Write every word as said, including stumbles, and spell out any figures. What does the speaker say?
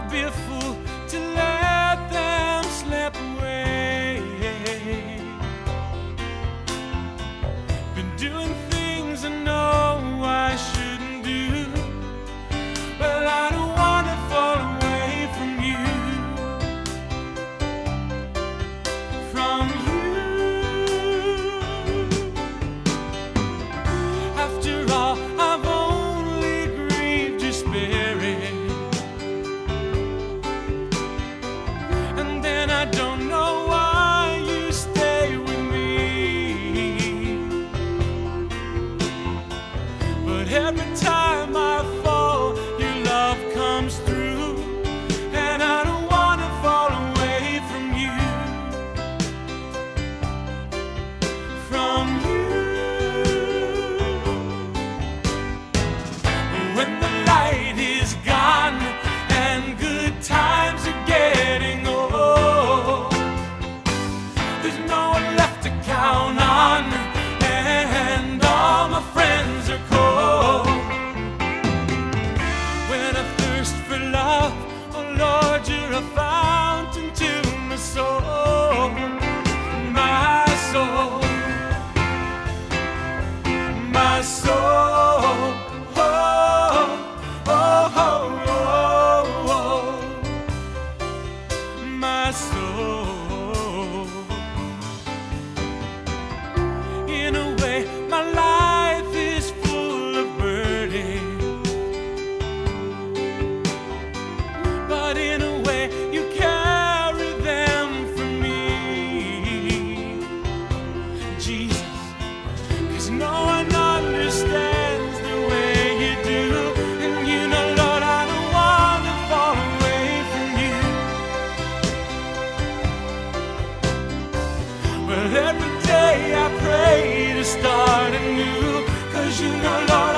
I'd be a fool to let them slip away. Been doing things I know I shouldn't do. Well, I don't wanna fall away from you, from you. After all, I've only grieved your spirit, and then I don't know why you stay with me. But every time I fall, your love comes through, and I don't wanna fall away from you, from you. When the light is gone and good times are getting old, there's no one left to count on, and all my friends are cold. When I thirst for love, oh Lord, you're a fountain to my soul, my soul, my soul. Oh, oh, oh, oh, oh, my soul. In a way, my life is full of burdens, but in a way, you carry them for me, Jesus. 'Cause no one understands the way you do, and you know, Lord, I don't want to fall away from you. Well, every day I pray to start anew, 'cause you know, Lord,